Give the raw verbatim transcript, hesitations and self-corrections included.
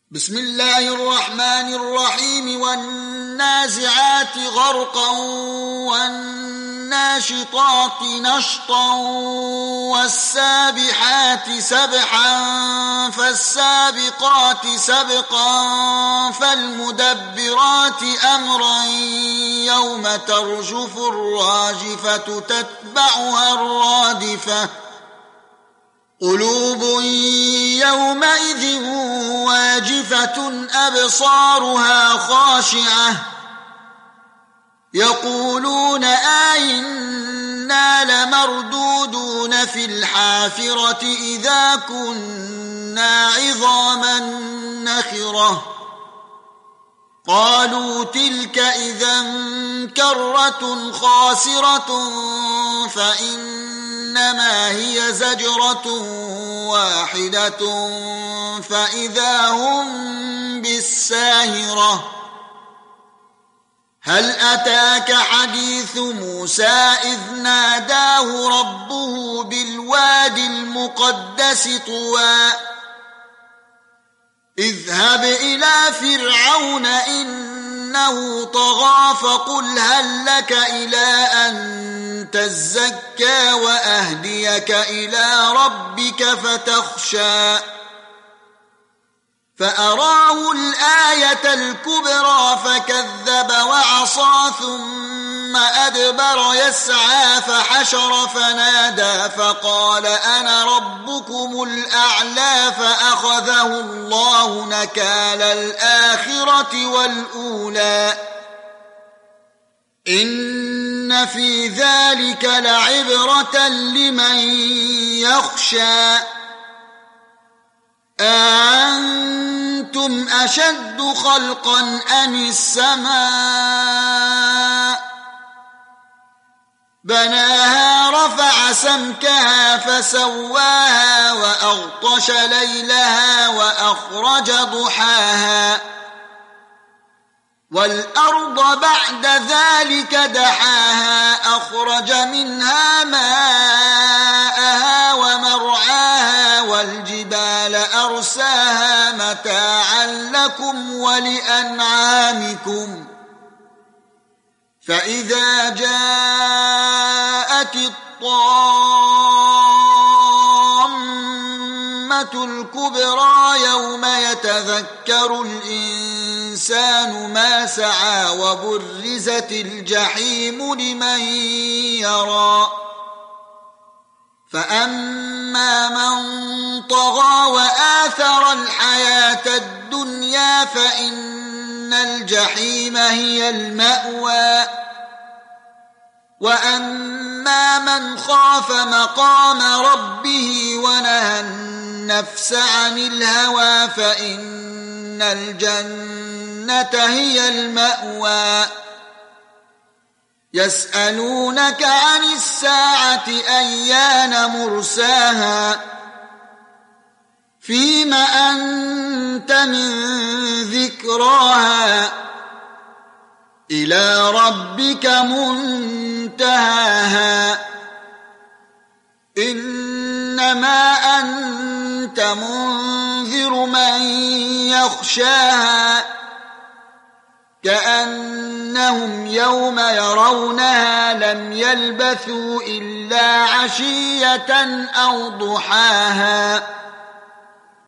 بسم الله الرحمن الرحيم والنازعات غرقا والناشطات نشطا والسابحات سبحا فالسابقات سبقا فالمدبرات أمرا يوم ترجف الراجفة تتبعها الرادفة قلوب يومئذ واجفة أبصارها خاشعة يقولون أئنا لمردودون في الحافرة إذا كنا عظاما نخرة قالوا تلك إذا كرة خاسرة فإنما هي زجرة واحدة فإذا هم بالساهرة هل أتاك حديث موسى إذ ناداه ربه بالواد المقدس طوى اذهب إلى فرعون إنه طغى فقل هل لك إلى أن تزكى وأهديك إلى ربك فتخشى فأراه الآية الكبرى فكذب وعصى ثم أدبر يسعى فحشر فنادى فقال أنا ربكم الأعلى فأخذه الله نكال الآخرة والأولى إن في ذلك لعبرة لمن يخشى أأنتم أشد خلقا أم السماء بناها رفع سمكها فسواها وأغطش ليلها وأخرج ضحاها والأرض بعد ذلك دحاها أخرج منها ماءها ومرعاها والجبال أرساها متاعا لكم ولأنعامكم فإذا جاءت الطامة الكبرى يوم يتذكر الإنسان ما سعى وبرزت الجحيم لمن يرى فأما من طغى وآثر الحياة الدنيا فإن الجحيم هي المأوى وأما من خاف مقام ربه ونهى النفس عن الهوى فإن الجنة هي المأوى يسألونك عن الساعة أيان مرساها فيم أنت من ذكراها إلى ربك منتهاها إنما أنت منذر من يخشاها كأنهم يوم يرونها لم يلبثوا إلا عشية أو ضحاها